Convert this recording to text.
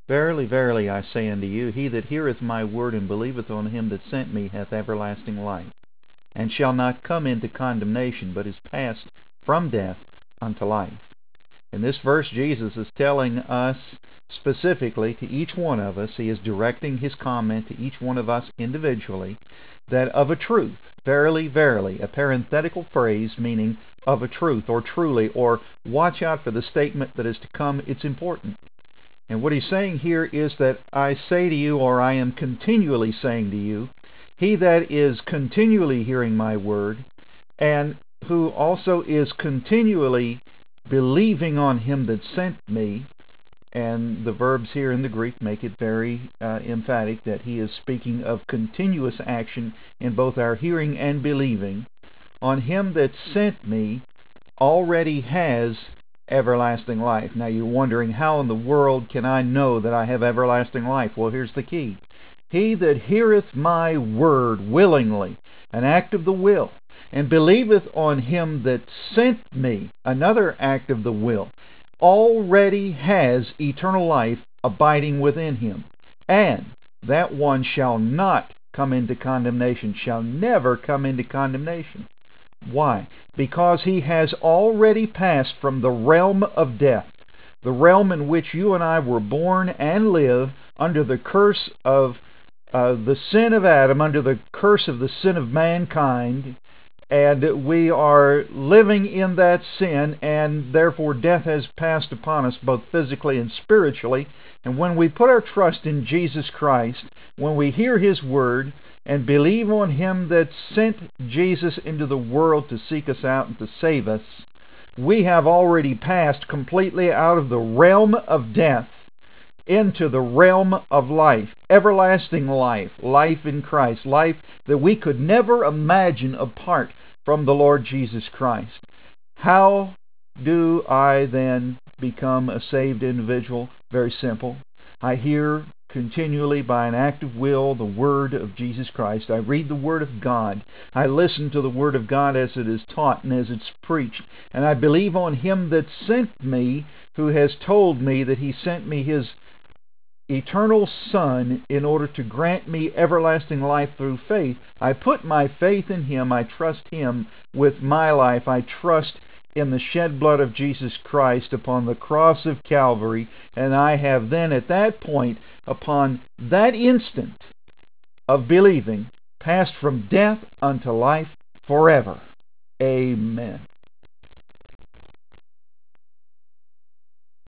Verily, verily, I say unto you, he that heareth my word and believeth on him that sent me hath everlasting life, and shall not come into condemnation, but is passed from death unto life. In this verse, Jesus is telling us specifically, to each one of us, he is directing his comment to each one of us individually, that of a truth, verily, verily, a parenthetical phrase meaning of a truth, or truly, or watch out for the statement that is to come, it's important. And what he's saying here is that I say to you, or I am continually saying to you, he that is continually hearing my word, and who also is continually believing on him that sent me, and the verbs here in the Greek make it very emphatic that he is speaking of continuous action in both our hearing and believing, on him that sent me already has everlasting life. Now you're wondering, how in the world can I know that I have everlasting life? Well, here's the key. He that heareth my word willingly, an act of the will, and believeth on him that sent me, another act of the will, already has eternal life abiding within him. And that one shall not come into condemnation, shall never come into condemnation. Why? Because he has already passed from the realm of death, the realm in which you and I were born and live under the curse of the sin of Adam, under the curse of the sin of mankind, and we are living in that sin, and therefore death has passed upon us both physically and spiritually. And when we put our trust in Jesus Christ, when we hear his word and believe on him that sent Jesus into the world to seek us out and to save us, we have already passed completely out of the realm of death into the realm of life, everlasting life, life in Christ, life that we could never imagine apart from the Lord Jesus Christ. How do I then become a saved individual? Very simple. I hear continually by an act of will the word of Jesus Christ. I read the word of God. I listen to the word of God as it is taught and as it's preached. And I believe on him that sent me, who has told me that he sent me his eternal Son in order to grant me everlasting life through faith. I put my faith in him. I trust him with my life. I trust in the shed blood of Jesus Christ upon the cross of Calvary, and I have then at that point, upon that instant of believing, passed from death unto life forever. Amen.